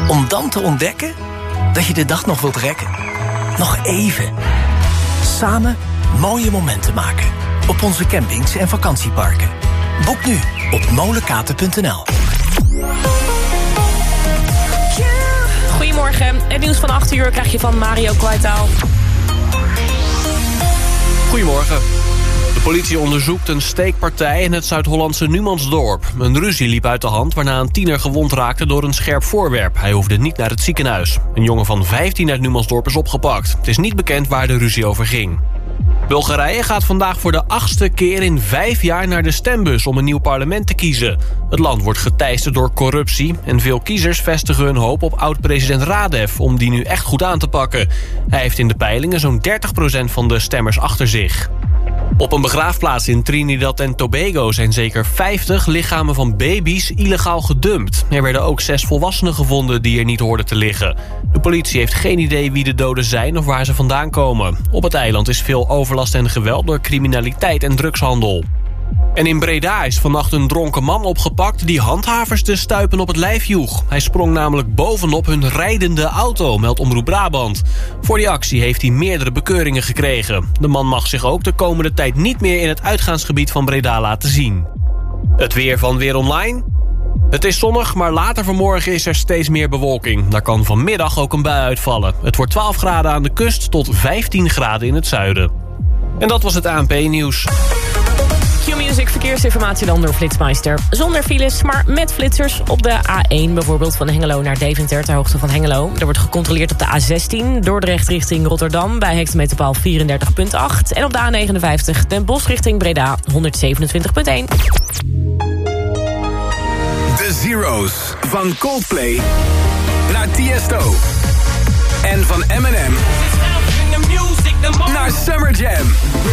Om dan te ontdekken dat je de dag nog wilt rekken. Nog even. Samen mooie momenten maken. Op onze campings en vakantieparken. Boek nu op molenkaten.nl. Goedemorgen. Het nieuws van 8 uur krijg je van Mario Kwartaal. Goedemorgen. De politie onderzoekt een steekpartij in het Zuid-Hollandse Numansdorp. Een ruzie liep uit de hand waarna een tiener gewond raakte door een scherp voorwerp. Hij hoefde niet naar het ziekenhuis. Een jongen van 15 uit Numansdorp is opgepakt. Het is niet bekend waar de ruzie over ging. Bulgarije gaat vandaag voor de 8e keer in 5 jaar naar de stembus om een nieuw parlement te kiezen. Het land wordt geteisterd door corruptie en veel kiezers vestigen hun hoop op oud-president Radev om die nu echt goed aan te pakken. Hij heeft in de peilingen zo'n 30% van de stemmers achter zich. Op een begraafplaats in Trinidad en Tobago zijn zeker 50 lichamen van baby's illegaal gedumpt. Er werden ook 6 volwassenen gevonden die er niet hoorden te liggen. De politie heeft geen idee wie de doden zijn of waar ze vandaan komen. Op het eiland is veel overlast en geweld door criminaliteit en drugshandel. En in Breda is vannacht een dronken man opgepakt die handhavers de stuipen op het lijf joeg. Hij sprong namelijk bovenop hun rijdende auto, meldt Omroep Brabant. Voor die actie heeft hij meerdere bekeuringen gekregen. De man mag zich ook de komende tijd niet meer in het uitgaansgebied van Breda laten zien. Het weer van Weer Online. Het is zonnig, maar later vanmorgen is er steeds meer bewolking. Daar kan vanmiddag ook een bui uitvallen. Het wordt 12 graden aan de kust tot 15 graden in het zuiden. En dat was het ANP-nieuws. Q-Music verkeersinformatie dan door Flitsmeister. Zonder files, maar met flitsers op de A1 bijvoorbeeld van Hengelo naar Deventer ter hoogte van Hengelo. Er wordt gecontroleerd op de A16 Dordrecht richting Rotterdam bij hectometerpaal 34.8. En op de A59 Den Bosch richting Breda 127.1. The Zeros van Coldplay naar Tiesto en van Eminem naar Summer Jam.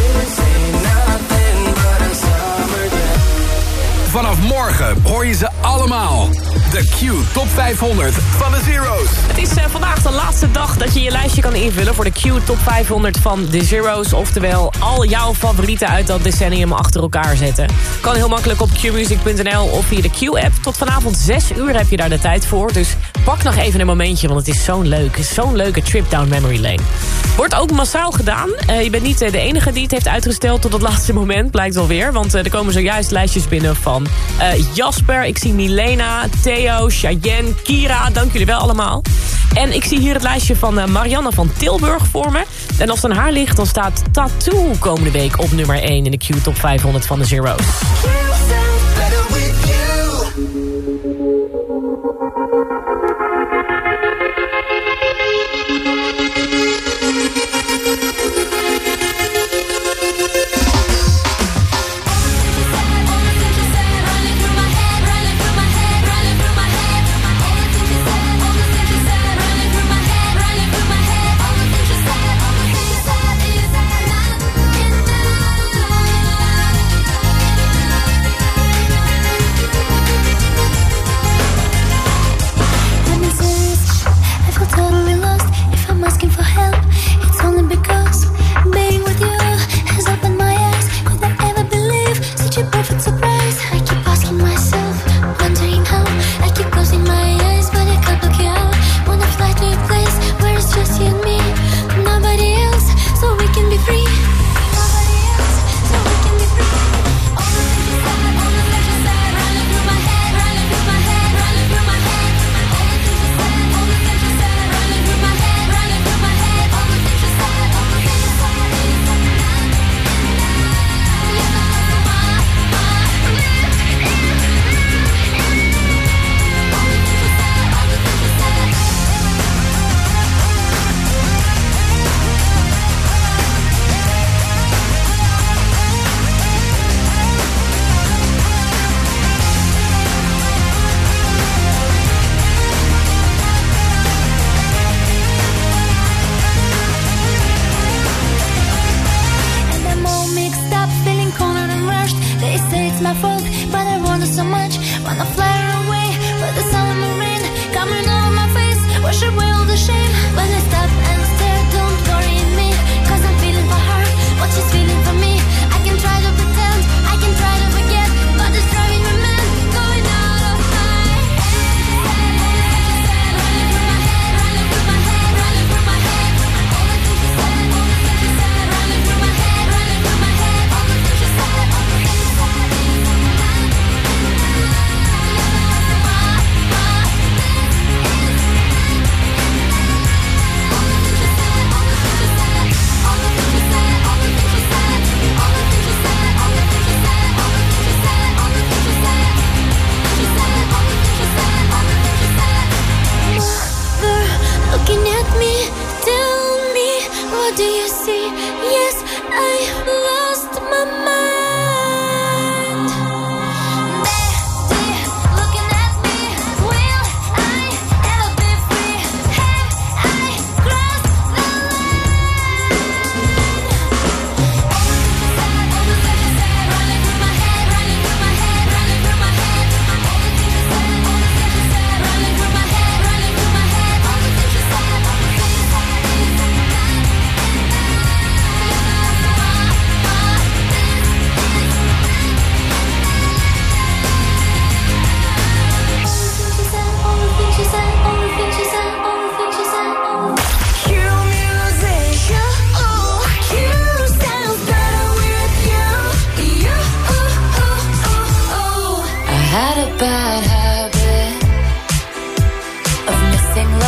Vanaf morgen hoor je ze allemaal. De Q Top 500 van de Zeros. Het is vandaag de laatste dag dat je je lijstje kan invullen voor de Q Top 500 van de Zeros. Oftewel al jouw favorieten uit dat decennium achter elkaar zetten. Kan heel makkelijk op qmusic.nl of via de Q-app. Tot vanavond 6 uur heb je daar de tijd voor. Dus pak nog even een momentje, want het is zo'n leuke trip down memory lane. Wordt ook massaal gedaan. Je bent niet de enige die het heeft uitgesteld tot het laatste moment, blijkt wel weer. Want er komen zojuist lijstjes binnen van Jasper, ik zie Milena, Theo, Cheyenne, Kira, dank jullie wel allemaal. En ik zie hier het lijstje van Marianne van Tilburg voor me. En als het aan haar ligt, dan staat Tattoo komende week op nummer 1 in de Q Top 500 van de Zero's.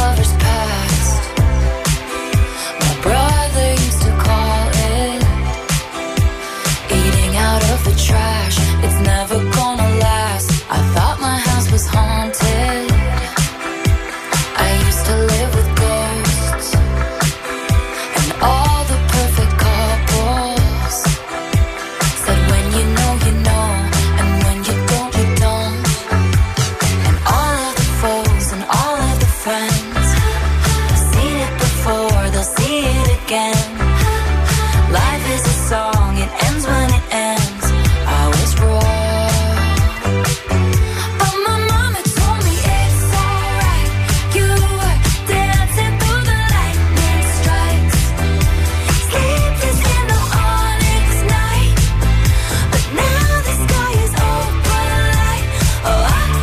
lovers past. My brother used to call it eating out of the trash. It's never gonna last. I thought my house was haunted. I used to live with ghosts and all the perfect couples said when you know, and when you don't, you don't. And all of the foes and all of the friends have seen it before, they'll see it again. Life is a song, it ends when it ends. I was wrong, but my mama told me it's alright. You were dancing through the lightning strikes, sleepless in the onyx night. But now the sky is open light. Oh,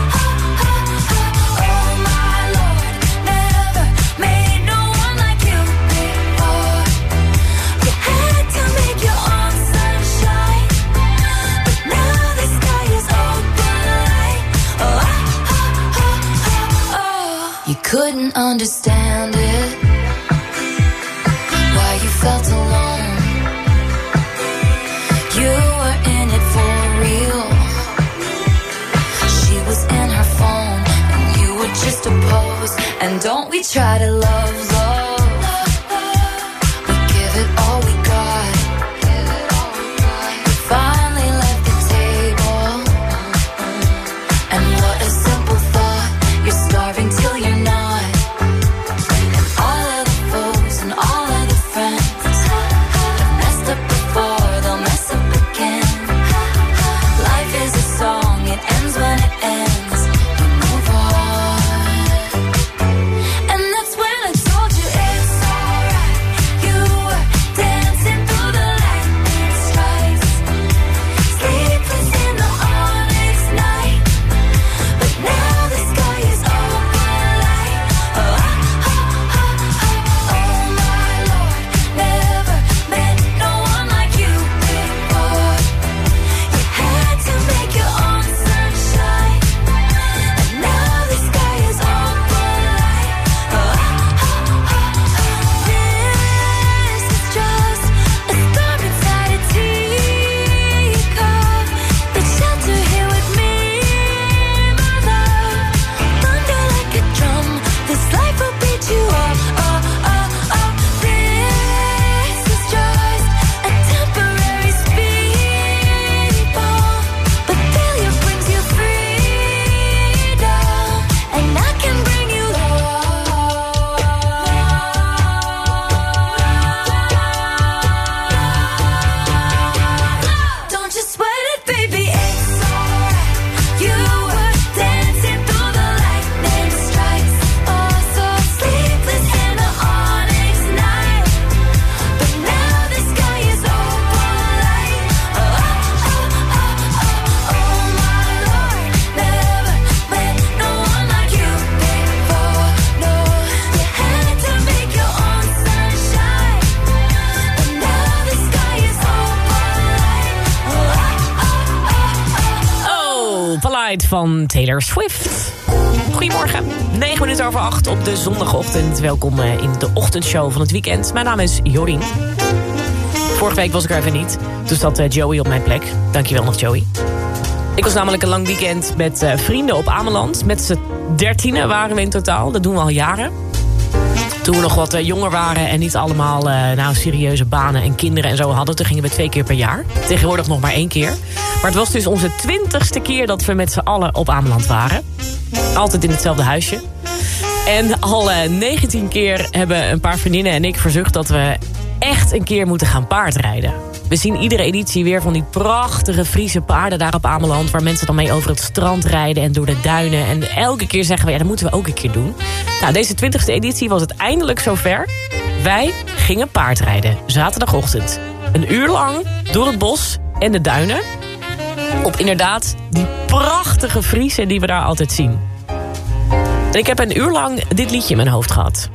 oh my Lord, never made no one like you before. You had to make your own sunshine, but now the sky is open light. Oh, you couldn't understand it, why you felt alone. You were in it for real. She was in her phone, and you were just a pose. And don't we try to love? We give it all we got. We finally left the table. And what a simple thought. You're starving till you're not. And all of the foes and all of the friends have messed up before, they'll mess up again. Life is a song, it ends when it ends. You move on. And that's when I told you it's alright. You were dancing through the lightning strikes, sleepless in the onyx night. But now the sky is open light. Oh my Lord, never met no one like you before. You had to make your own sunshine, and now the sky is open light. This is just a storm inside a teacup. The shelter here with me, my love. Thunder like a drum, this life will beat you up. This is just a temporary speed bump, but failure brings you freedom, and I can bring you love. Don't you sweat it, baby, it's alright. You were dancing through the lightning strikes, oh so sleepless in the onyx night. But now the sky is open light. Oh my Lord, never met no one like you before. No, you had to make your own sunshine, but now the sky is open light. Oh, Polite van Taylor Swift. Goedemorgen, 7:09 op de zondagochtend. Welkom in de ochtendshow van het weekend. Mijn naam is Jorien. Vorige week was ik er even niet. Toen zat Joey op mijn plek. Dankjewel nog, Joey. Ik was namelijk een lang weekend met vrienden op Ameland. Met z'n 13 waren we in totaal. Dat doen we al jaren. Toen we nog wat jonger waren en niet allemaal serieuze banen en kinderen en zo hadden. Toen gingen we 2 keer per jaar. Tegenwoordig nog maar 1 keer. Maar het was dus onze 20ste keer dat we met z'n allen op Ameland waren. Altijd in hetzelfde huisje. En al 19 keer hebben een paar vriendinnen en ik verzucht dat we echt een keer moeten gaan paardrijden. We zien iedere editie weer van die prachtige Friese paarden daar op Ameland, waar mensen dan mee over het strand rijden en door de duinen. En elke keer zeggen we, ja, dat moeten we ook een keer doen. Nou, deze 20ste editie was het eindelijk zover. Wij gingen paardrijden, zaterdagochtend. 1 uur lang door het bos en de duinen. Op inderdaad die prachtige Friese die we daar altijd zien. En ik heb 1 uur lang dit liedje in mijn hoofd gehad.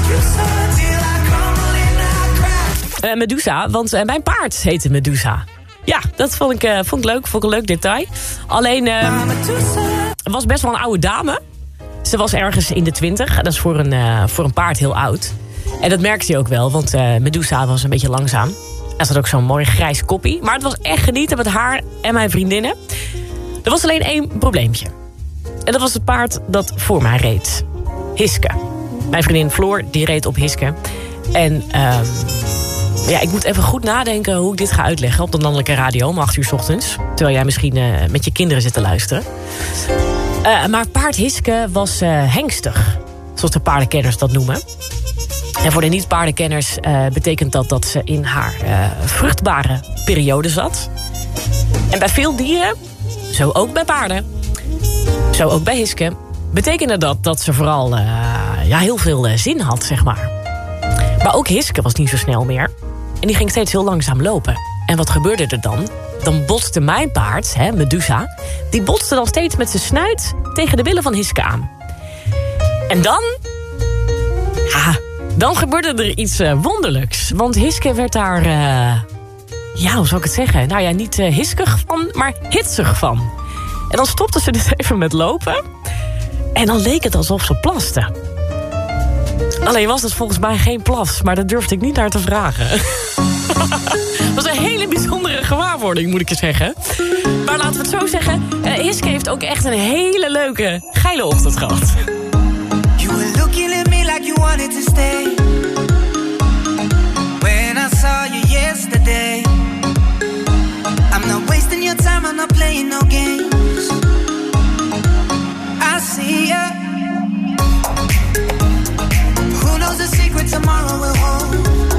Medusa, want mijn paard heette Medusa. Ja, dat vond ik leuk. Vond ik een leuk detail. Alleen, het was best wel een oude dame. Ze was ergens in de 20. Dat is voor een paard heel oud. En dat merkte hij ook wel, want Medusa was een beetje langzaam. Er zat ook zo'n mooi grijs koppie. Maar het was echt genieten met haar en mijn vriendinnen. Er was alleen 1 probleempje. En dat was het paard dat voor mij reed. Hiske. Mijn vriendin Floor, die reed op Hiske. En ik moet even goed nadenken hoe ik dit ga uitleggen op de Landelijke Radio om 8 uur 's ochtends. Terwijl jij misschien met je kinderen zit te luisteren. Maar paard Hiske was hengstig. Zoals de paardenkenners dat noemen. En voor de niet-paardenkenners betekent dat ze in haar vruchtbare periode zat. En bij veel dieren, zo ook bij paarden, zo ook bij Hiske, betekende dat ze vooral heel veel zin had, zeg maar. Maar ook Hiske was niet zo snel meer. En die ging steeds heel langzaam lopen. En wat gebeurde er dan? Dan botste mijn paard, Medusa, die botste dan steeds met zijn snuit tegen de billen van Hiske aan. En dan gebeurde er iets wonderlijks. Want Hiske werd daar, hoe zou ik het zeggen? Nou ja, niet hiskig van, maar hitsig van. En dan stopte ze dus even met lopen. En dan leek het alsof ze plaste. Alleen was het volgens mij geen plas, maar daar durfde ik niet naar te vragen. Dat was een hele bijzondere gewaarwording, moet ik je zeggen. Maar laten we het zo zeggen, Hiske heeft ook echt een hele leuke, geile ochtend gehad. You were looking at me like you wanted to stay. When I saw you yesterday, I'm not wasting your time, I'm not playing no games. I see ya. Who knows the secret tomorrow will hold?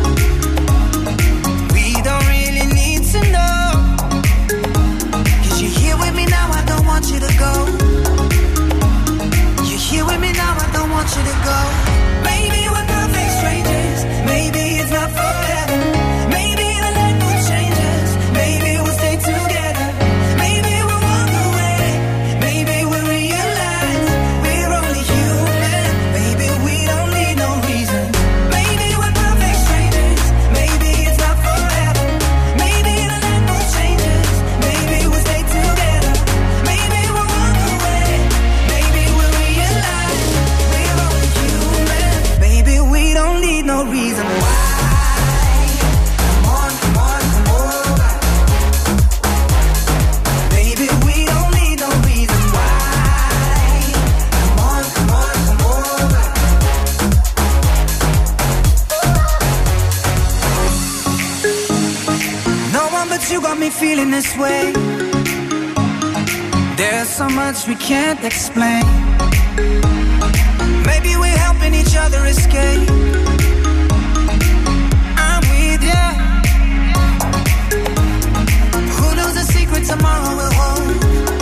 We don't really need to know. 'Cause you're here with me now, I don't want you to go. You're here with me now, I don't want you to go. Maybe we're perfect strangers. Maybe it's not forever. Maybe the light will change us. Maybe we'll stay together. Maybe we'll walk away. Maybe we'll realize we're only human. Maybe we don't need no reason. Maybe we're perfect strangers. Maybe it's not forever. Maybe the light will change us. Maybe we'll stay together. Maybe we'll walk away. Maybe we'll realize we're only human. Maybe we don't need no reason why. Come on, come on, come over. Maybe we don't need no reason why. Come on, come on, come over. No one but you got me feeling this way. There's so much we can't explain. Maybe we're helping each other escape. I'm with ya. Who knows the secret tomorrow will hold?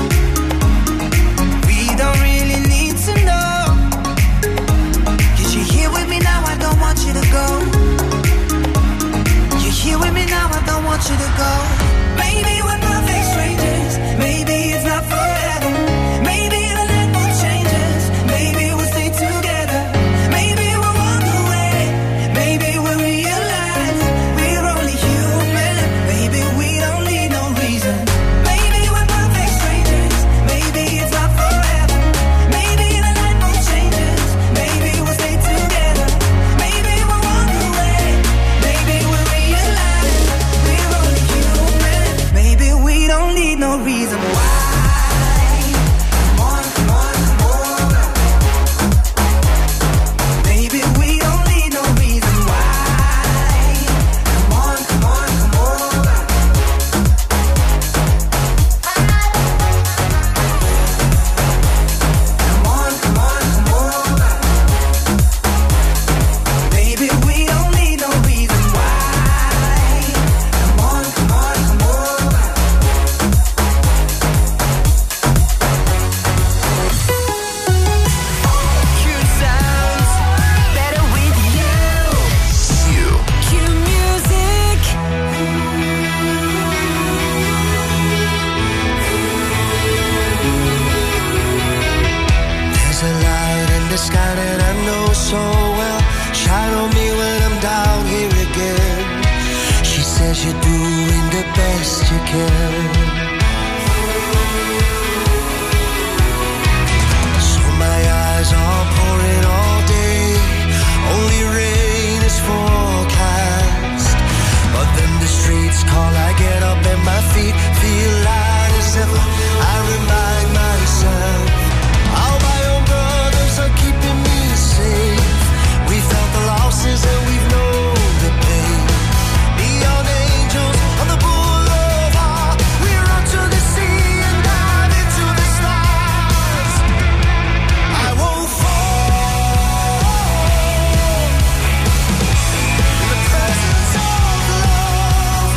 We don't really need to know. 'Cause you're here with me now, I don't want you to go. You're here with me now, I don't want you to go. Maybe we're perfect strangers. Maybe it's not forever. Maybe the light will change us. Maybe we'll stay together. Maybe we'll walk away. again. So my eyes are pouring all day, only rain is forecast. But then the streets call, I get up and my feet feel light as ever. I remind myself how my own brothers are keeping me safe. We felt the losses and we've known the pain. Neon angels on the boulevard, we run to the sea and dive into the stars. I won't fall in the presence of love.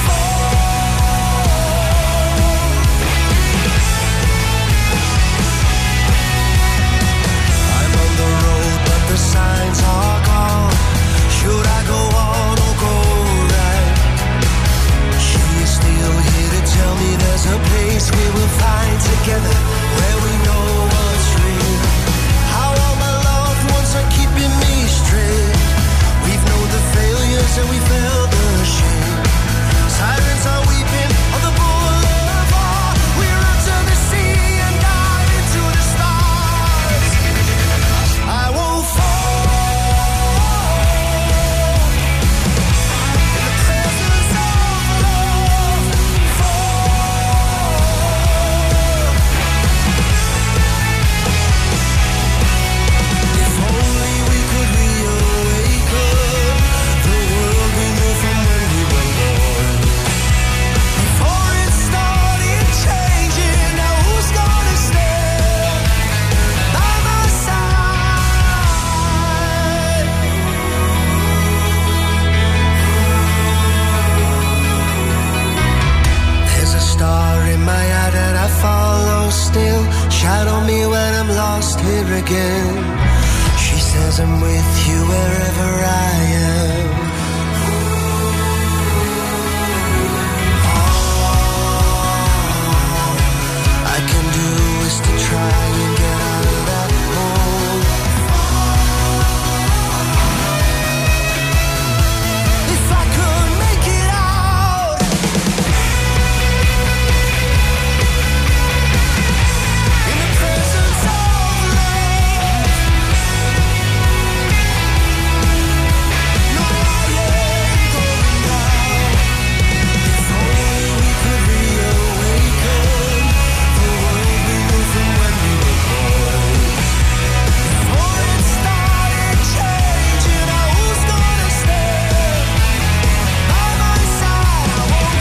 I'm on the road, but the signs are gone. Should I go on or go right? She is still here to tell me there's a place we will find together, where we know what's real. How all my loved ones are keeping me straight. We've known the failures and we felt the shame. Sirens are weeping on the boulevard. We run to the sea and dive into the stars. I won't fall in the presence of love. If only we could reawaken the world we knew from when we were born. Before it started changing, now who's gonna stand by my side? There's a star in my eye that I follow still. Shadow me when I'm lost here again. She says I'm with you wherever I am. All I can do is to try and get out of that hole. If I could make it out, in the presence of love. No, I ain't going down. If only we could reawaken the world we knew from when we were born. Before it started changing, now who's gonna stand by my side? I won't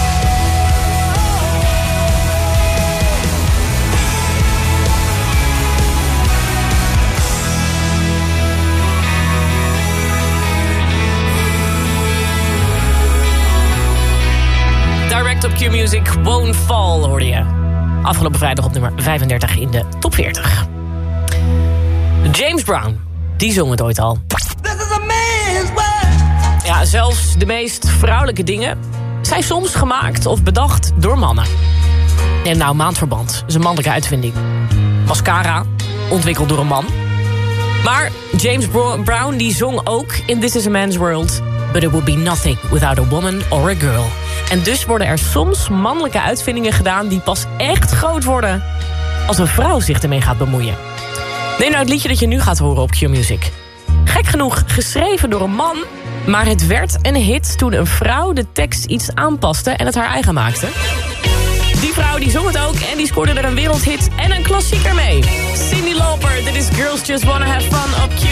Direct op Q-Music, Won't Fall hoorde je. Afgelopen vrijdag op nummer 35 in de top 40. James Brown, die zong het ooit al. This is a man's world. Ja, zelfs de meest vrouwelijke dingen zijn soms gemaakt of bedacht door mannen. Neem nou maandverband, dat is een mannelijke uitvinding. Mascara, ontwikkeld door een man. Maar James Brown die zong ook in This is a Man's World. But it would be nothing without a woman or a girl. En dus worden er soms mannelijke uitvindingen gedaan die pas echt groot worden als een vrouw zich ermee gaat bemoeien. Neem nou het liedje dat je nu gaat horen op Q-Music. Gek genoeg geschreven door een man, maar het werd een hit toen een vrouw de tekst iets aanpaste en het haar eigen maakte. Die vrouw die zong het ook en die scoorde er een wereldhit en een klassieker mee. Cyndi Lauper, dit is Girls Just Wanna Have Fun op Q.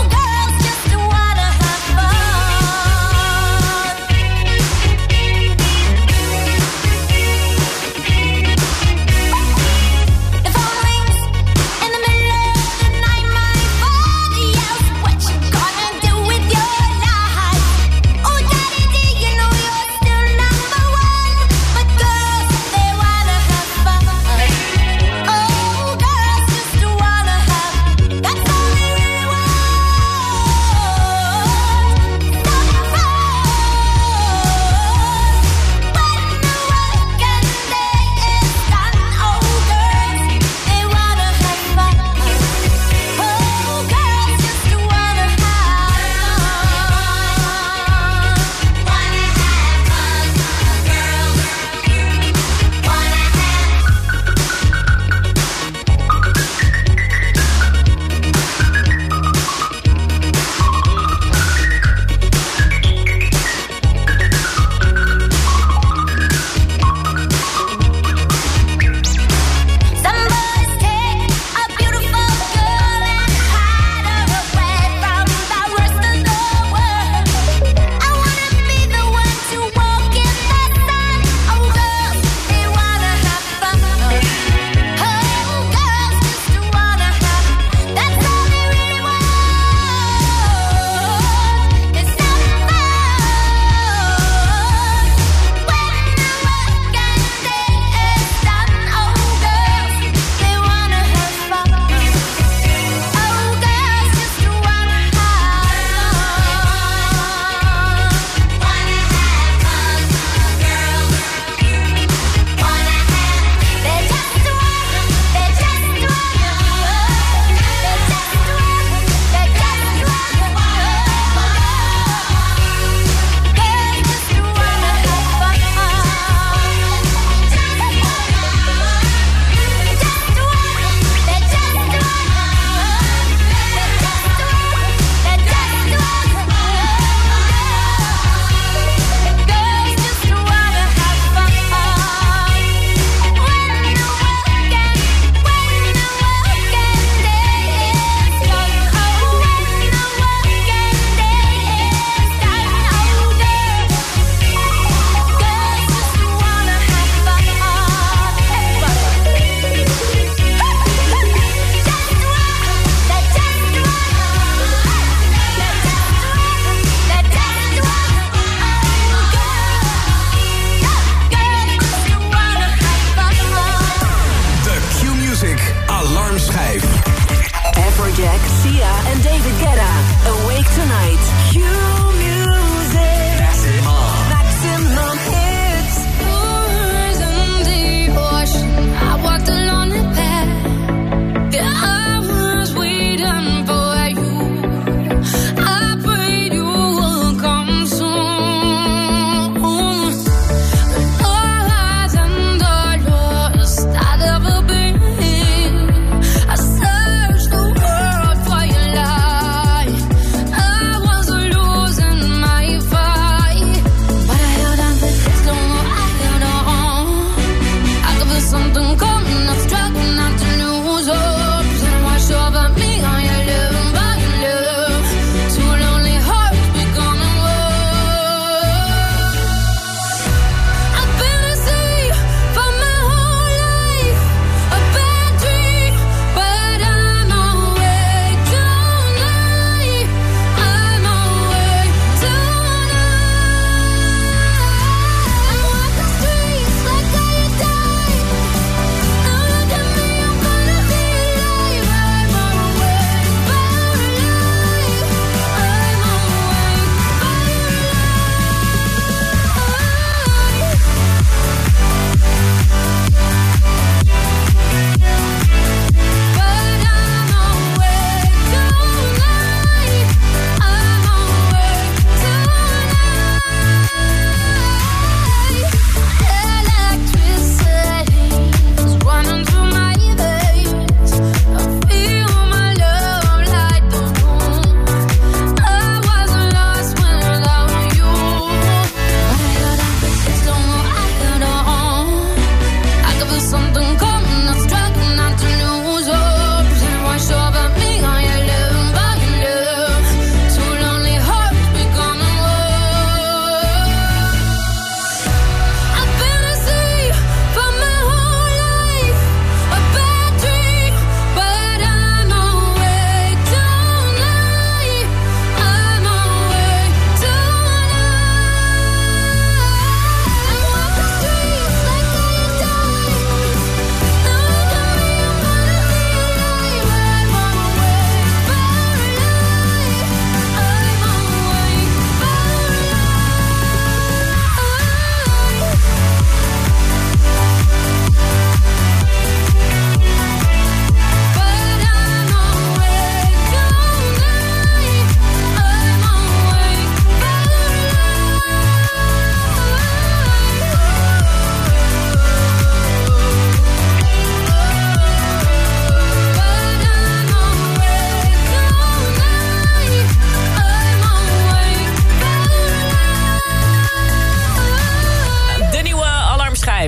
Oh, girls just wanna have fun.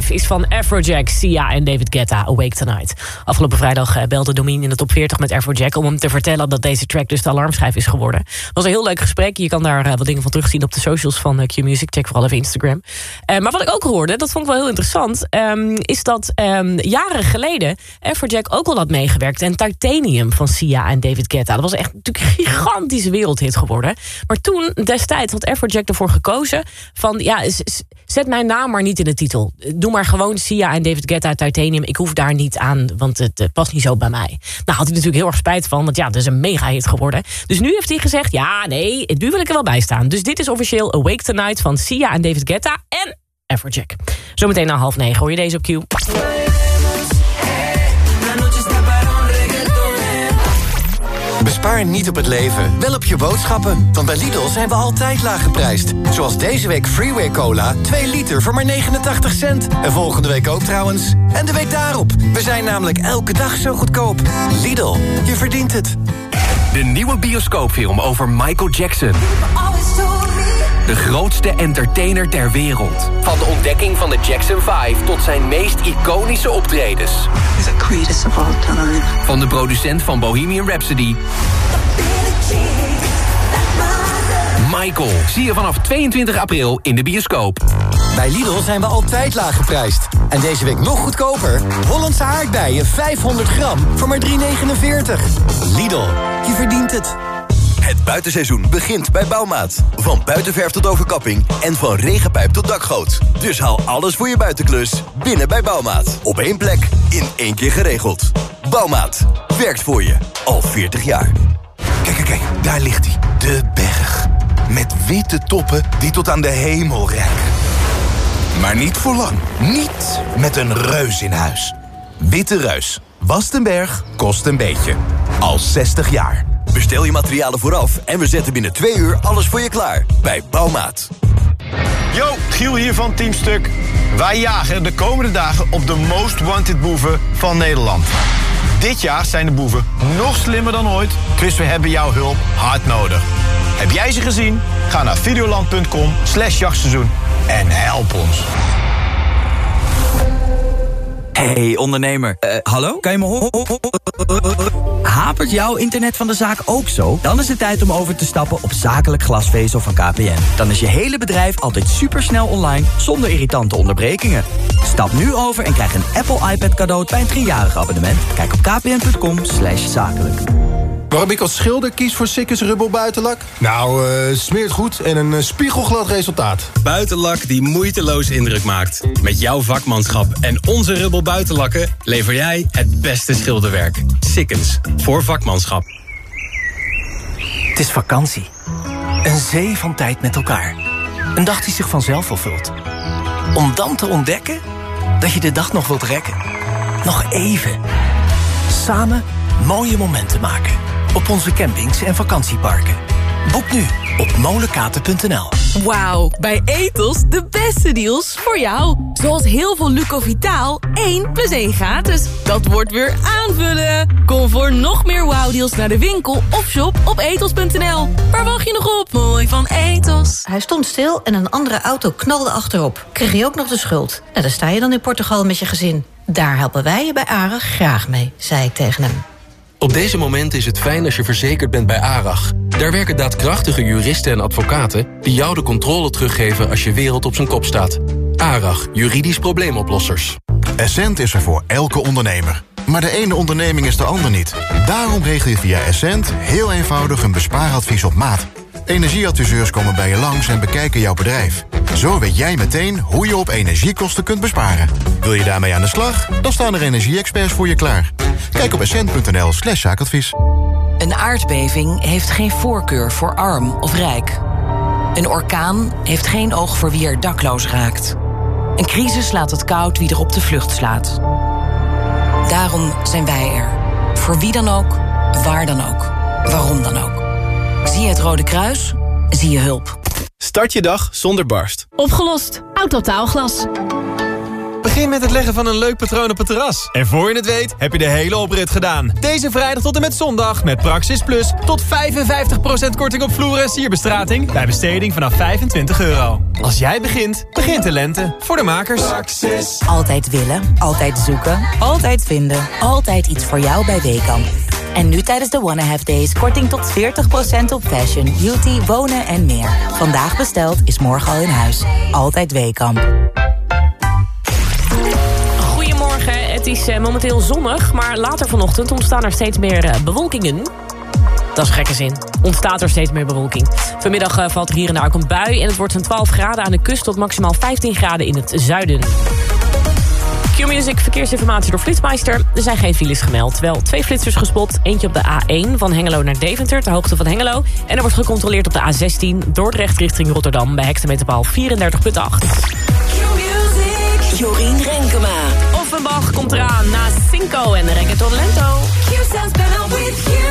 5 is van Afrojack, Sia en David Guetta, Awake Tonight. Afgelopen vrijdag belde Domien in de top 40 met Afrojack om hem te vertellen dat deze track dus de alarmschijf is geworden. Het was een heel leuk gesprek. Je kan daar wat dingen van terugzien op de socials van Q-Music. Check vooral even Instagram. Maar wat ik ook hoorde, dat vond ik wel heel interessant, is dat jaren geleden Afrojack ook al had meegewerkt en Titanium van Sia en David Guetta. Dat was echt natuurlijk een gigantische wereldhit geworden. Maar toen, destijds, had Afrojack ervoor gekozen van, ja, zet mijn naam maar niet in de titel. Doe maar gewoon Sia en David Guetta, Titanium. Ik hoef daar niet aan, want het past niet zo bij mij. Nou, had hij natuurlijk heel erg spijt van, want ja, dat is een mega-hit geworden. Dus nu heeft hij gezegd, ja, nee, nu wil ik er wel bij staan. Dus dit is officieel Awake Tonight van Sia en David Guetta en Afrojack. Zometeen na 8:30 hoor je deze op Q. Bespaar niet op het leven, wel op je boodschappen. Want bij Lidl zijn we altijd laag geprijsd. Zoals deze week Freeway Cola, 2 liter voor maar 89 cent. En volgende week ook trouwens. En de week daarop. We zijn namelijk elke dag zo goedkoop. Lidl, je verdient het. De nieuwe bioscoopfilm over Michael Jackson. De grootste entertainer ter wereld. Van de ontdekking van de Jackson 5 tot zijn meest iconische optredens. The greatest of all time. Van de producent van Bohemian Rhapsody. Michael. Zie je vanaf 22 april in de bioscoop. Bij Lidl zijn we altijd laag geprijsd. En deze week nog goedkoper. Hollandse aardbeien 500 gram voor maar 3,49. Lidl, je verdient het. Het buitenseizoen begint bij Bouwmaat. Van buitenverf tot overkapping en van regenpijp tot dakgoot. Dus haal alles voor je buitenklus binnen bij Bouwmaat. Op één plek, in één keer geregeld. Bouwmaat. Werkt voor je. Al 40 jaar. Kijk, daar ligt hij. De berg. Met witte toppen die tot aan de hemel reiken. Maar niet voor lang. Niet met een reus in huis. Witte Reus. Wast een berg, kost een beetje. Al 60 jaar. Bestel je materialen vooraf en we zetten binnen 2 uur alles voor je klaar. Bij Bouwmaat. Yo, Giel hier van Team Stuk. Wij jagen de komende dagen op de most wanted boeven van Nederland. Dit jaar zijn de boeven nog slimmer dan ooit, dus we hebben jouw hulp hard nodig. Heb jij ze gezien? Ga naar videoland.com/jachtseizoen en help ons. Hey ondernemer, hallo? Kan je me horen? Hapert jouw internet van de zaak ook zo? Dan is het tijd om over te stappen op zakelijk glasvezel van KPN. Dan is je hele bedrijf altijd supersnel online, zonder irritante onderbrekingen. Stap nu over en krijg een Apple iPad cadeau bij een 3-jarig abonnement. Kijk op kpn.com/zakelijk. Waarom ik als schilder kies voor Sikkes Rubber buitenlak? Nou, smeert goed en een spiegelglad resultaat. Buitenlak die moeiteloos indruk maakt. Met jouw vakmanschap en onze Rubber buitenlakken lever jij het beste schilderwerk. Sikkens, voor vakmanschap. Het is vakantie. Een zee van tijd met elkaar. Een dag die zich vanzelf vervult. Om dan te ontdekken dat je de dag nog wilt rekken. Nog even. Samen mooie momenten maken. Op onze campings en vakantieparken. Boek nu op molenkaten.nl. Wauw, bij Ethos de beste deals voor jou. Zoals heel veel Lucovitaal, 1 + 1 gratis. Dat wordt weer aanvullen. Kom voor nog meer wauwdeals naar de winkel of shop op ethos.nl. Waar wacht je nog op? Mooi van Ethos. Hij stond stil en een andere auto knalde achterop. Kreeg je ook nog de schuld. Nou, daar sta je dan in Portugal met je gezin. Daar helpen wij je bij ARAG graag mee, zei ik tegen hem. Op deze momenten is het fijn als je verzekerd bent bij ARAG. Daar werken daadkrachtige juristen en advocaten die jou de controle teruggeven als je wereld op zijn kop staat. ARAG, juridisch probleemoplossers. Essent is er voor elke ondernemer. Maar de ene onderneming is de ander niet. Daarom regel je via Essent heel eenvoudig een bespaaradvies op maat. Energieadviseurs komen bij je langs en bekijken jouw bedrijf. Zo weet jij meteen hoe je op energiekosten kunt besparen. Wil je daarmee aan de slag? Dan staan er energie-experts voor je klaar. Kijk op essent.nl/zaakadvies. Een aardbeving heeft geen voorkeur voor arm of rijk. Een orkaan heeft geen oog voor wie er dakloos raakt. Een crisis laat het koud wie er op de vlucht slaat. Daarom zijn wij er. Voor wie dan ook, waar dan ook, waarom dan ook. Zie je het Rode Kruis? Zie je hulp. Start je dag zonder barst. Opgelost. Autotaalglas. Begin met het leggen van een leuk patroon op het terras. En voor je het weet, heb je de hele oprit gedaan. Deze vrijdag tot en met zondag met Praxis Plus tot 55% korting op vloeren en sierbestrating bij besteding vanaf €25. Als jij begint, begint de lente. Voor de makers. Praxis. Altijd willen, altijd zoeken, altijd vinden. Altijd iets voor jou bij Weekamp. En nu tijdens de Wanna Have Days korting tot 40% op fashion, beauty, wonen en meer. Vandaag besteld is morgen al in huis. Altijd Weekamp. Goedemorgen, het is momenteel zonnig, maar later vanochtend ontstaan er steeds meer bewolkingen. Dat is gekke zin. Ontstaat er steeds meer bewolking. Vanmiddag valt er hier en daar ook een bui en het wordt zo'n 12 graden aan de kust tot maximaal 15 graden in het zuiden. Q-Music verkeersinformatie door Flitsmeister. Er zijn geen files gemeld. Wel 2 flitsers gespot. Eentje op de A1 van Hengelo naar Deventer, ter hoogte van Hengelo. En er wordt gecontroleerd op de A16 Dordrecht richting Rotterdam bij hectometerpaal 34,8. Jorien Renkema. Offenbach komt eraan na Cinco en Reggaeton Lento. Q sounds better with you.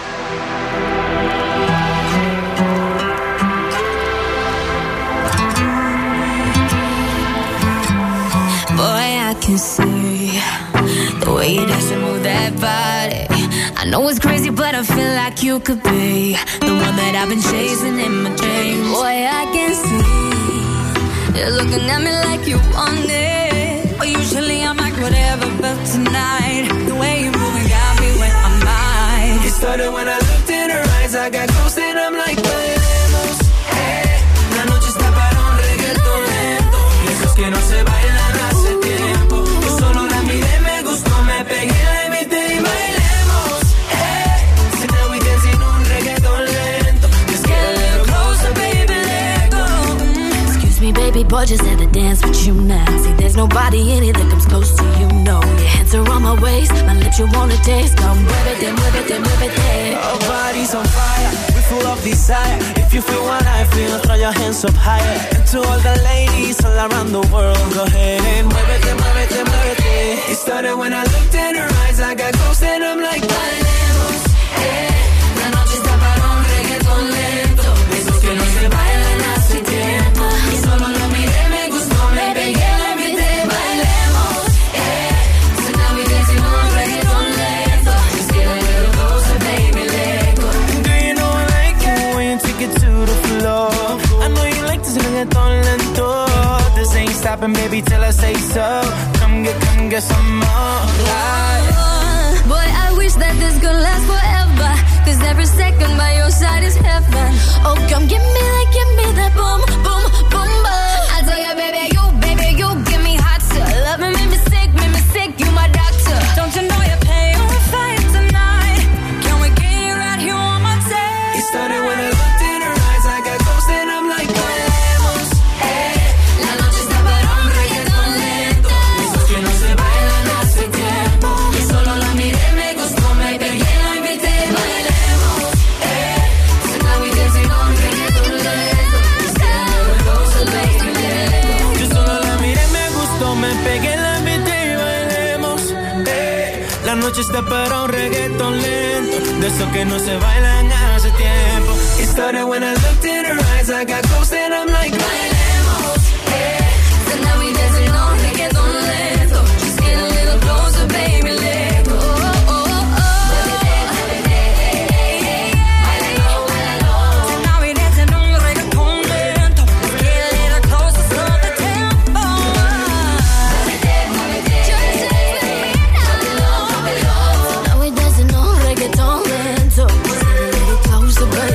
Boy, I can see the way you dance and move that body. I know it's crazy, but I feel like you could be the one that I've been chasing in my dreams. Boy, I can see you're looking at me like you want it. But usually I'm like whatever, but tonight the way you're moving got me where I'm at. It started when I looked in her eyes. I got close and I'm like, bailemos. Hey, la noche está para un reggaeton lento. Esos que no se bailan hace tiempo. Yo solo la miré, me gustó, me pegué, la invité y bailemos. Hey, so now we dancing un reggaeton lento. Just get a little closer, baby, let go. Excuse me, baby boy, just had to dance with you now. See, there's nobody in it that comes close to you, no. Your hands are on my waist, my lips you wanna taste. Come muévete, muévete, muévete. Our bodies on fire, we full of desire. If you feel what I feel, throw your hands up higher. And to all the ladies all around the world, go ahead and muévete, muévete, muévete. It started when I looked in her eyes. I got close and I'm like, bailemos. La noche está para un reggaeton lento. Esos que no se bailan hace tiempo. Y solo lo miré, me gustó, me pegué, la invité, bailemos. So now we dancing on reggaeton lento. Just get a little closer, baby, let go. Do you know I like it when you take it to the floor? I know you like this reggaeton lento. This ain't stopping, baby, till I say so. Come get some more. Boy, I wish that this could last forever. 'Cause every second by your side is heaven. Oh, come give me that boom, boom, boom, boom. I tell you, baby, you give me hot stuff. Love me, make me sick, you my doctor. Don't you know you're paying a fight tonight? Can we get it right here on my tape? It started when I looked in her eyes. I got close and I'm like, bailemos. La noche está para un reggaeton lento. Esos que no se bailan hace tiempo. Y solo la miré, me gustó, me pegué, la invité, bailemos. So now we dancing on reggaeton lento. Just get a little closer, baby, let go. Yo solo la miré, me gustó, me pegué, la invité y bailemos. La noche está para un reggaeton lento. De esos que no se bailan hace tiempo. It started when I looked in her eyes. I got close and I'm like, bailemos. So now we dancing on reggaeton lento. Just get a little closer, baby, let go. Now we dancing on reggaeton lento. Just get a little closer, slow the tempo. Now we dancing on reggaeton lento. Just get a little closer, baby.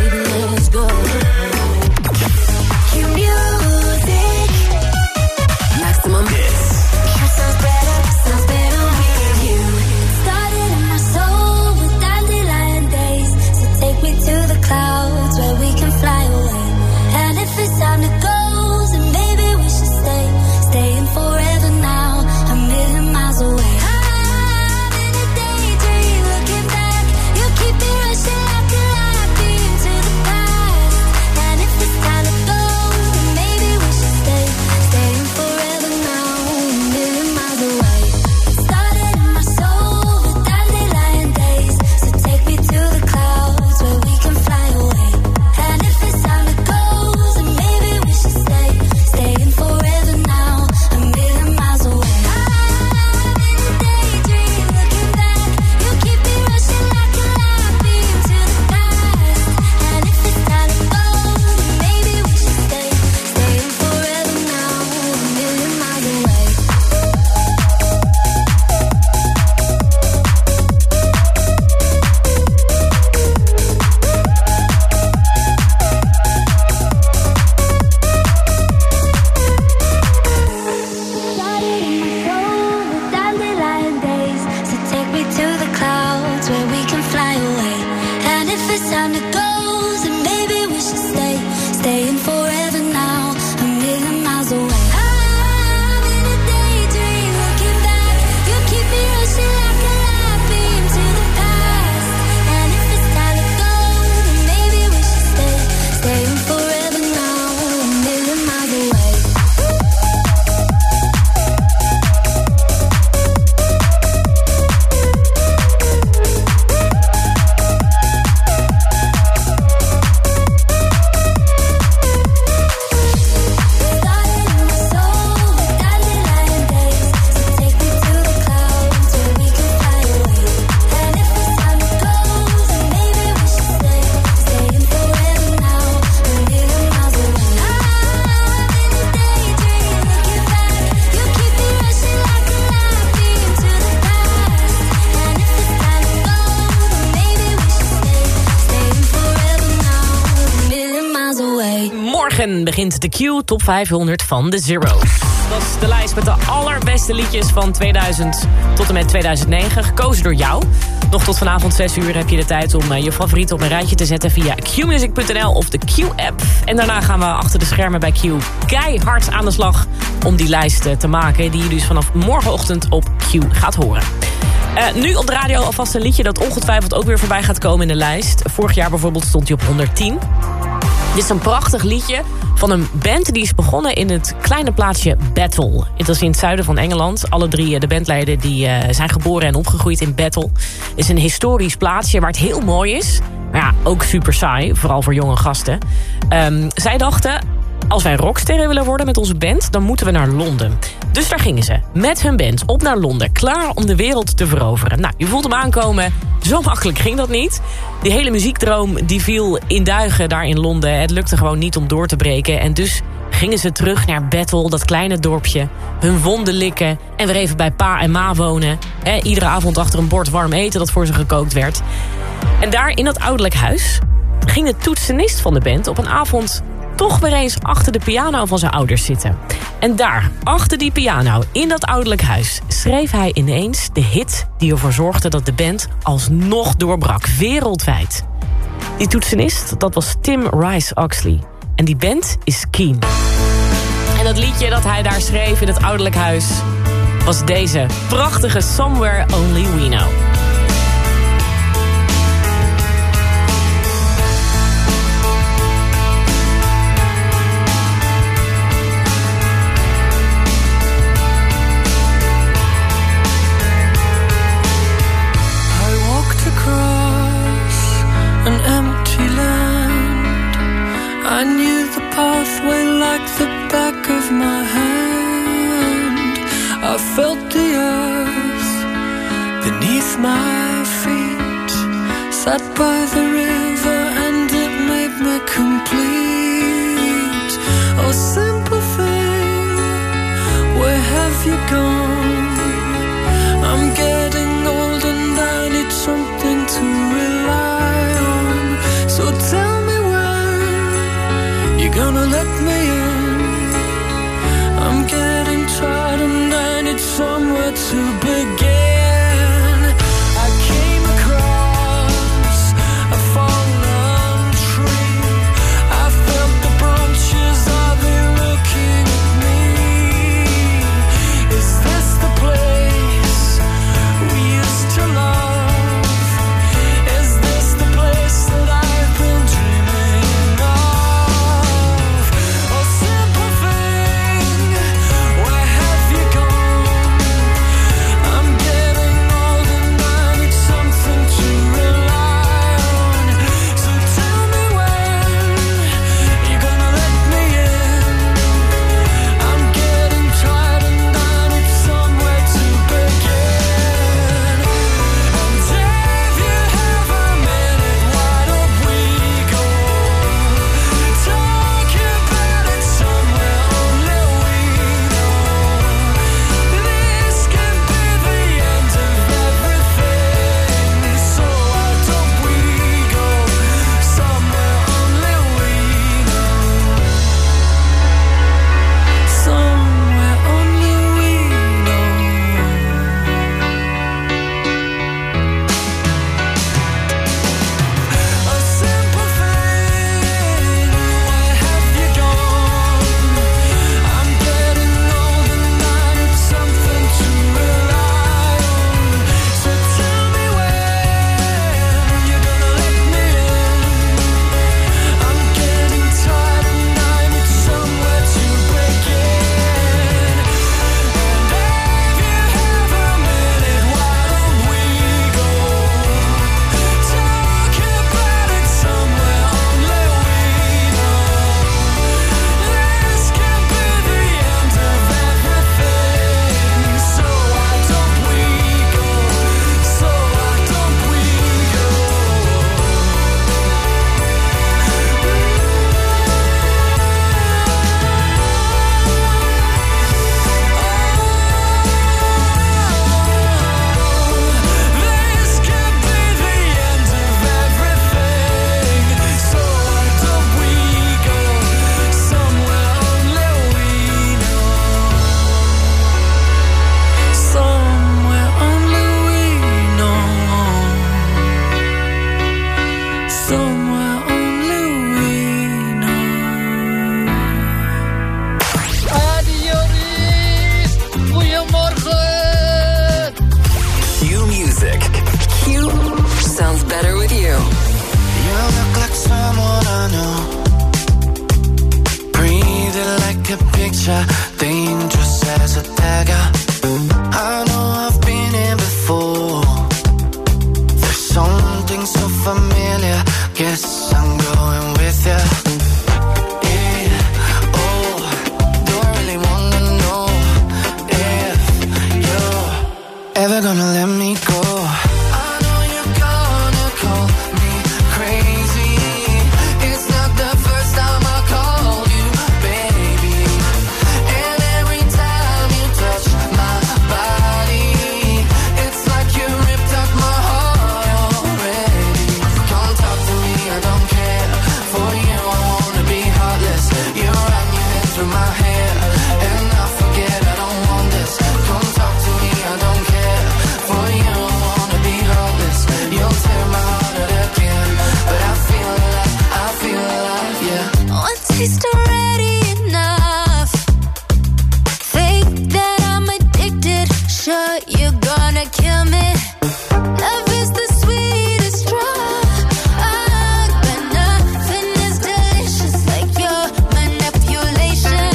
Morgen begint de Q Top 500 van de Zero's. Dat is de lijst met de allerbeste liedjes van 2000 tot en met 2009. Gekozen door jou. Nog tot vanavond 6 uur heb je de tijd om je favorieten op een rijtje te zetten via qmusic.nl of de Q-app. En daarna gaan we achter de schermen bij Q keihard aan de slag om die lijst te maken, die je dus vanaf morgenochtend op Q gaat horen. Nu op de radio alvast een liedje dat ongetwijfeld ook weer voorbij gaat komen in de lijst. Vorig jaar bijvoorbeeld stond hij op 110. Dit is een prachtig liedje van een band die is begonnen in het kleine plaatsje Battle. Het is in het zuiden van Engeland. Alle drie de bandleden die zijn geboren en opgegroeid in Battle. Het is een historisch plaatsje waar het heel mooi is. Maar ja, ook super saai, vooral voor jonge gasten. Zij dachten, als wij rocksterren willen worden met onze band, dan moeten we naar Londen. Dus daar gingen ze, met hun band, op naar Londen. Klaar om de wereld te veroveren. Nou, je voelt hem aankomen. Zo makkelijk ging dat niet. Die hele muziekdroom die viel in duigen daar in Londen. Het lukte gewoon niet om door te breken. En dus gingen ze terug naar Battle, dat kleine dorpje. Hun wonden likken en weer even bij pa en ma wonen. Iedere avond achter een bord warm eten dat voor ze gekookt werd. En daar in dat ouderlijk huis ging de toetsenist van de band op een avond toch weer eens achter de piano van zijn ouders zitten. En daar, achter die piano, in dat ouderlijk huis, schreef hij ineens de hit die ervoor zorgde dat de band alsnog doorbrak, wereldwijd. Die toetsenist, dat was Tim Rice-Oxley. En die band is Keane. En dat liedje dat hij daar schreef in het ouderlijk huis was deze prachtige Somewhere Only We Know. An empty land. I knew the pathway like the back of my hand. I felt the earth beneath my feet. Sat by the river and it made me complete. Oh, simple thing, where have you gone? I'm getting old and I need something to rely on. So tell me when you're gonna let me in. I'm getting tired and I need somewhere to begin. I came across a fallen tree. I felt the branches of it looking at me. Is this the place we used to love? Is this the place that I've been dreaming of? Oh, taste already enough. Fake that I'm addicted. Sure, you're gonna kill me. Love is the sweetest drug, but nothing is delicious like your manipulation.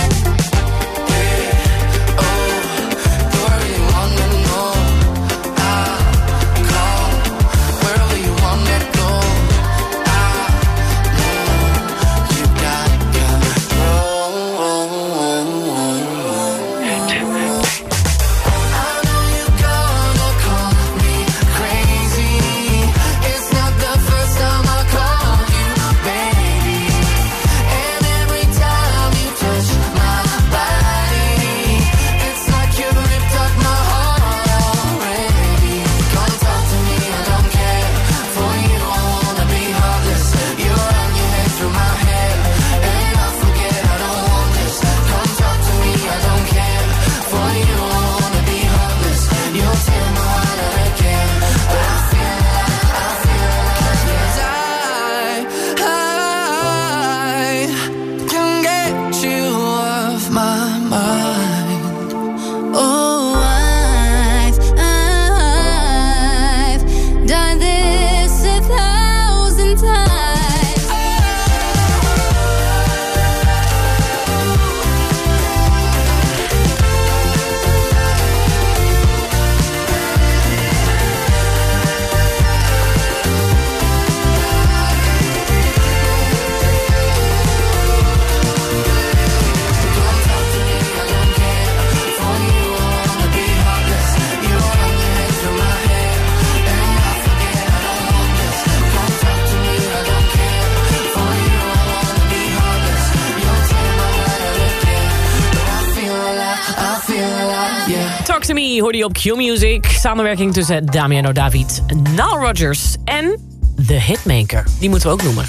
Talk to Me hoorde je op Q-Music. Samenwerking tussen Damiano David, Nile Rodgers en The Hitmaker. Die moeten we ook noemen.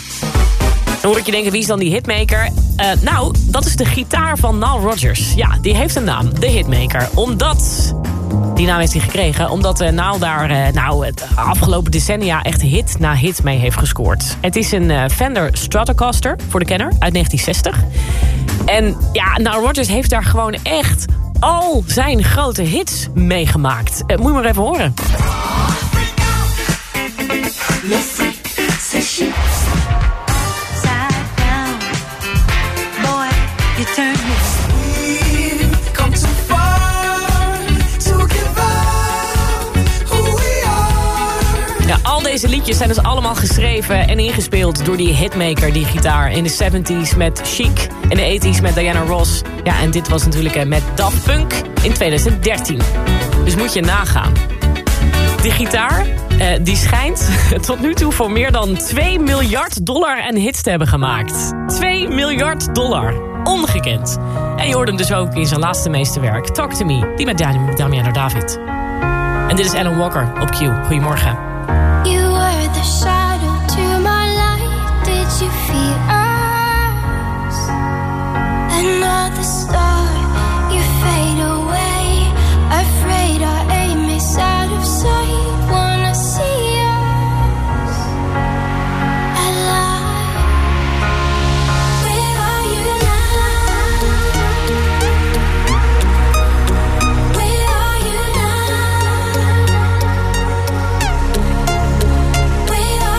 Dan hoor ik je denken, wie is dan die Hitmaker? Nou, dat is de gitaar van Nile Rodgers. Ja, die heeft een naam, The Hitmaker. Die naam heeft hij gekregen omdat Nile daar het afgelopen decennia echt hit na hit mee heeft gescoord. Het is een Fender Stratocaster, voor de kenner, uit 1960. En ja, Nile Rodgers heeft daar gewoon echt al zijn grote hits meegemaakt. Moet je maar even horen. Ja, al deze liedjes zijn dus allemaal geschreven en ingespeeld door die Hitmaker, die gitaar. In de 70s met Chic, in de 80s met Diana Ross. Ja, en dit was natuurlijk met Daft Punk in 2013. Dus moet je nagaan. Die gitaar, die schijnt tot nu toe voor meer dan $2 miljard aan hits te hebben gemaakt. $2 miljard. Ongekend. En je hoort hem dus ook in zijn laatste meesterwerk, Talk to Me, die met Damiano David. En dit is Alan Walker op Q. Goedemorgen. You were the shadow to my light. Did you feel us? Another star, you fade away. Afraid our aim is out of sight. Wanna see us alive. Where are you now? Where are you now? Where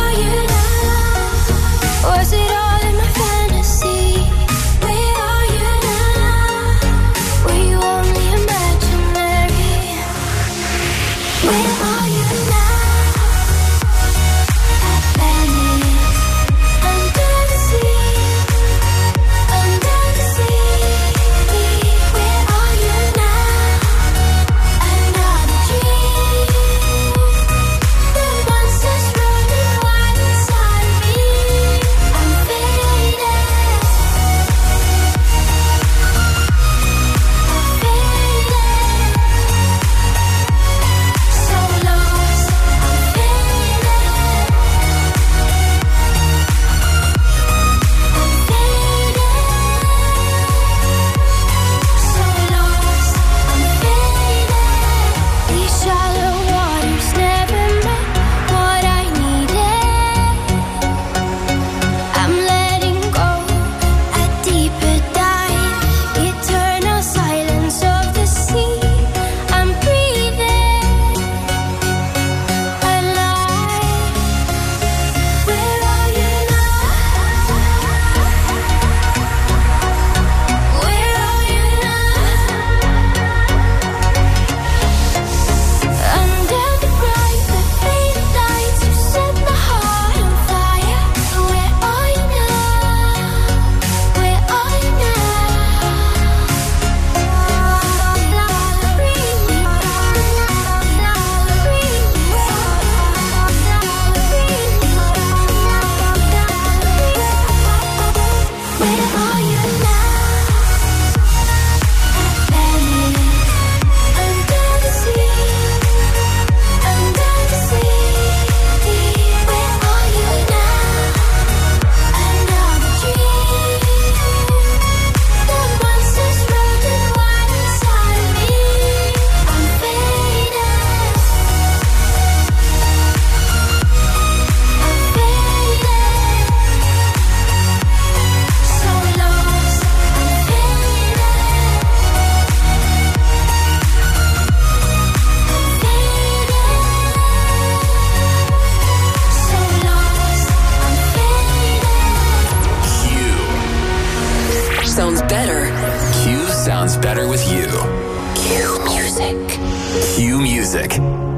sounds better. Q sounds better with you. Q Music. Q Music.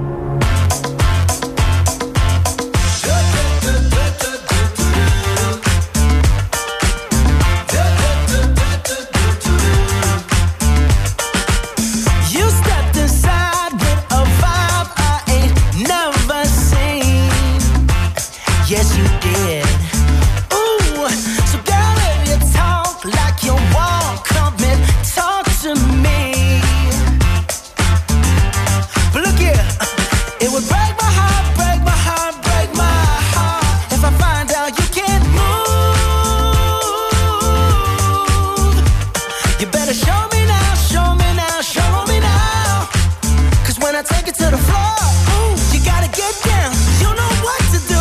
Yes, you did. Ooh, so girl, if you talk like you want, come and talk to me. But look here, it would break my heart, break my heart, break my heart if I find out you can't move. You better show me now, show me now, show me now. 'Cause when I take it to the floor, ooh, you gotta get down. You know what to do.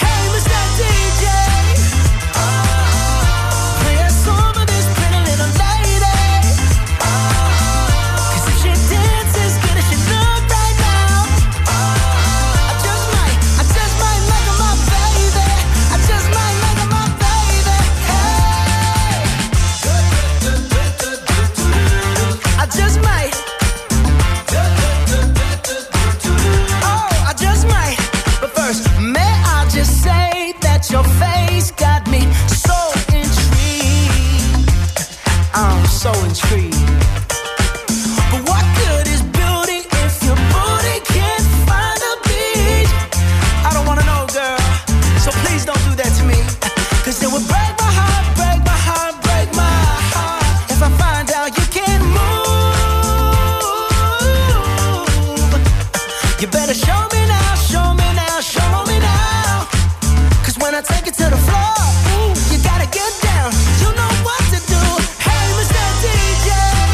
Your face got me so intrigued. I'm so intrigued. But what good is building if your booty can't find a beat? I don't wanna know, girl. So please don't do that to me. 'Cause it would break my heart, break my heart, break my heart if I find out you can't move. You better show me now, show me now, show me now. When I take it to the floor, ooh, you gotta get down. You know what to do. Hey, Mr. DJ,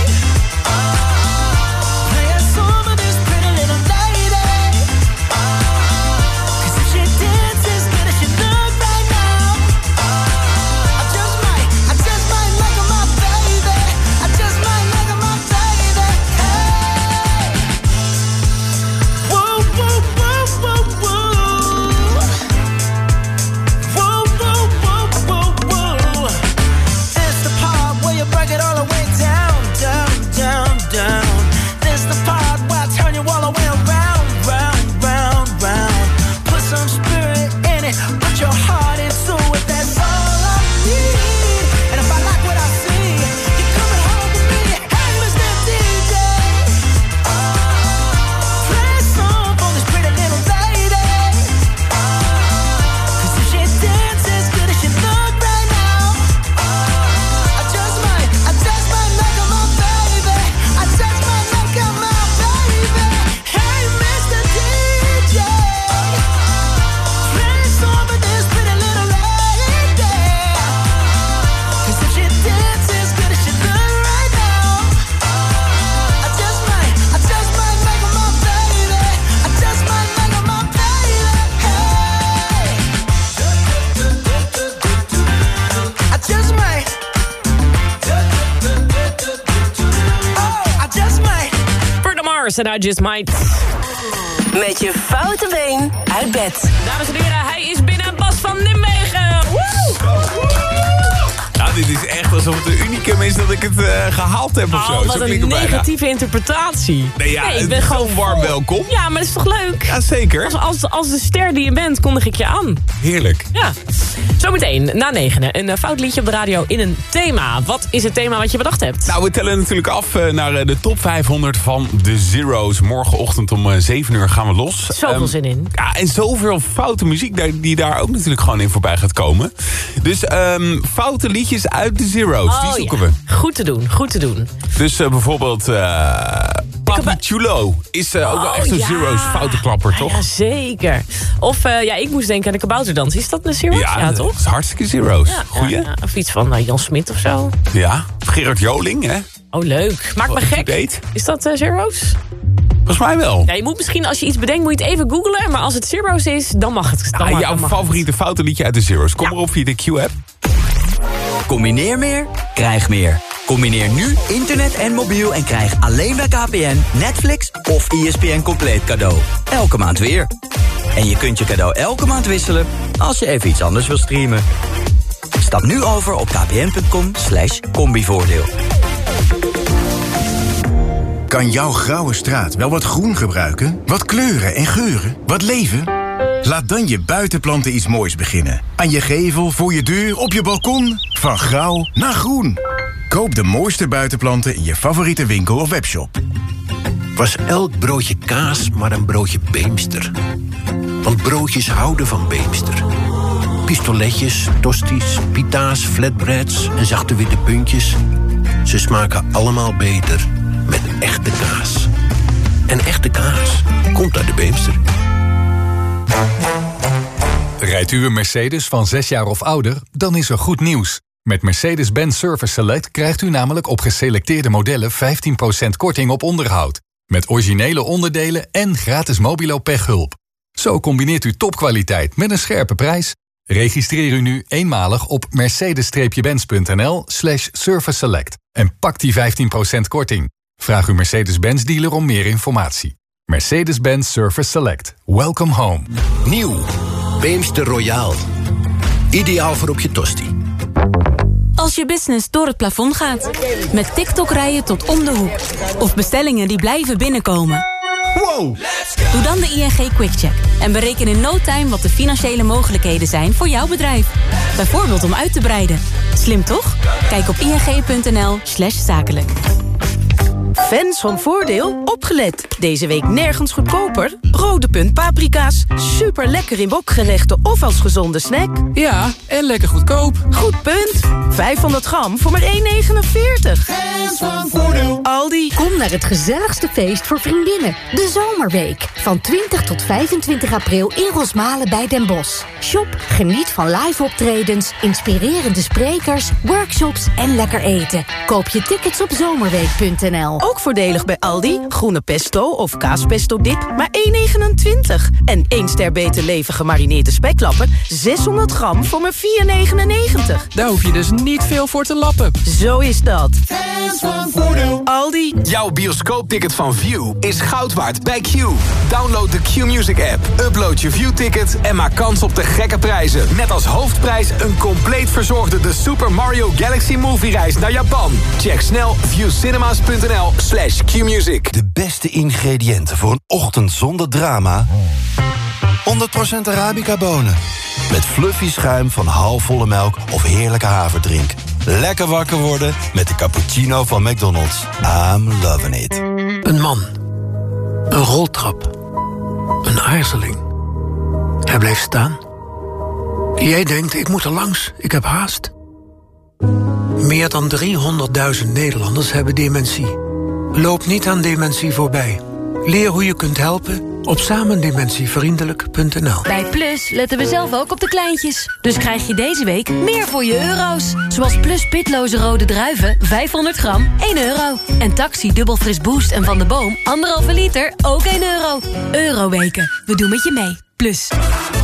play a song for this pretty little lady. 'Cause if she dances as good as she look right now, I just might make her my baby. I just might make her my baby. Hey, woo, woo, woo, woo, woo. Break it all the way down, down, down, down. This the part where I turn you all the way around, round, round, round. Put some spirit in it, put your heart into it. That's all I need. And if I like what I see, you're coming home with me. Hey, Mr. DJ, play a song for this pretty little lady. 'Cause if she dances as good as she look right now, I just might make her my baby. I just might make her my baby. Hey, Mr. DJ, play a song for this pretty little lady. 'Cause if she dances as good as she does right now, I just might make her my baby. I just might make her my baby. Hey, I just might. Bruno Mars en I Just Might. Met je foute been uit bed. Dames en heren, hij is binnen. Bas van Nimwegen. Nou, dit is echt alsof het een unicum is dat ik het gehaald heb of zo. Oh, wat zo een negatieve interpretatie. Nee, ja, ik ben gewoon warm welkom. Ja, maar dat is toch leuk? Ja, zeker. Als de ster die je bent, kondig ik je aan. Heerlijk. Ja. Zometeen, na 9, een fout liedje op de radio in een thema. Wat is het thema wat je bedacht hebt? Nou, we tellen natuurlijk af naar de top 500 van de Zero's. Morgenochtend om 7 uur gaan we los. Zoveel zin in. Ja, en zoveel foute muziek die daar ook natuurlijk gewoon in voorbij gaat komen. Dus foute liedjes uit de Zero's, die zoeken we. Goed te doen, goed te doen. Dus bijvoorbeeld Papi Chulo is ook wel echt een Zero's foutenklapper, toch? Ja, zeker. Of ik moest denken aan de kabouterdans. Is dat een Zero's? Ja, toch? Dat is hartstikke Zero's. Ja, goeie. Ja, of iets van Jan Smit of zo. Ja, Gerard Joling, hè? Oh, leuk. Maak me gek. Is dat Zero's? Volgens mij wel. Ja, je moet misschien, als je iets bedenkt, moet je het even googlen. Maar als het Zero's is, dan mag het. Jouw favoriete foute liedje uit de Zero's. Kom maar op via de Q-app. Combineer meer, krijg meer. Combineer nu internet en mobiel en krijg alleen bij KPN Netflix of ESPN compleet cadeau. Elke maand weer. En je kunt je cadeau elke maand wisselen als je even iets anders wil streamen. Stap nu over op kpn.com/combivoordeel. Kan jouw grauwe straat wel wat groen gebruiken? Wat kleuren en geuren? Wat leven? Laat dan je buitenplanten iets moois beginnen. Aan je gevel, voor je deur, op je balkon. Van grauw naar groen. Koop de mooiste buitenplanten in je favoriete winkel of webshop. Was elk broodje kaas maar een broodje Beemster? Want broodjes houden van Beemster. Pistoletjes, tosties, pita's, flatbreads en zachte witte puntjes. Ze smaken allemaal beter met echte kaas. En echte kaas komt uit de Beemster. Rijdt u een Mercedes van 6 jaar of ouder, dan is er goed nieuws. Met Mercedes-Benz Service Select krijgt u namelijk op geselecteerde modellen 15% korting op onderhoud. Met originele onderdelen en gratis mobilo pechhulp. Zo combineert u topkwaliteit met een scherpe prijs. Registreer u nu eenmalig op mercedes-benz.nl/service select. En pak die 15% korting. Vraag uw Mercedes-Benz dealer om meer informatie. Mercedes-Benz Service Select. Welcome home. Nieuw. Beemster Royaal. Ideaal voor op je tosti. Als je business door het plafond gaat. Met TikTok rijden tot om de hoek. Of bestellingen die blijven binnenkomen. Wow! Doe dan de ING QuickCheck. En bereken in no time wat de financiële mogelijkheden zijn voor jouw bedrijf. Bijvoorbeeld om uit te breiden. Slim toch? Kijk op ing.nl/zakelijk. Fans van Voordeel, opgelet. Deze week nergens goedkoper. Rode Punt paprika's. Super lekker in wokgerechten of als gezonde snack. Ja, en lekker goedkoop. Goed punt. 500 gram voor maar €1,49. Fans van Voordeel. Aldi. Kom naar het gezelligste feest voor vriendinnen. De Zomerweek. Van 20 tot 25 april in Rosmalen bij Den Bosch. Shop, geniet van live optredens, inspirerende sprekers, workshops en lekker eten. Koop je tickets op zomerweek.nl. Ook voordelig bij Aldi. Groene pesto of kaaspesto dip, maar €1,29. En 1 ster beter leven gemarineerde speklappen, 600 gram voor maar €4,99. Daar hoef je dus niet veel voor te lappen. Zo is dat. Fans van Voordeel. Aldi. Jouw bioscoopticket van View is goud waard bij Q. Download de Q-Music app, upload je View-ticket en maak kans op de gekke prijzen. Met als hoofdprijs een compleet verzorgde de Super Mario Galaxy Movie-reis naar Japan. Check snel viewcinemas.nl/Qmusic. De beste ingrediënten voor een ochtend zonder drama. 100% Arabica bonen. Met fluffy schuim van halfvolle melk of heerlijke haverdrink. Lekker wakker worden met de cappuccino van McDonald's. I'm loving it. Een man. Een roltrap. Een aarzeling. Hij blijft staan. Jij denkt, ik moet er langs, ik heb haast. Meer dan 300.000 Nederlanders hebben dementie. Loop niet aan dementie voorbij. Leer hoe je kunt helpen op samendementievriendelijk.nl. Bij Plus letten we zelf ook op de kleintjes. Dus krijg je deze week meer voor je euro's. Zoals Plus pitloze rode druiven, 500 gram, €1. En Taxi dubbel fris boost en Van de Boom, 1,5 liter, ook €1. Euroweken, we doen met je mee. Plus.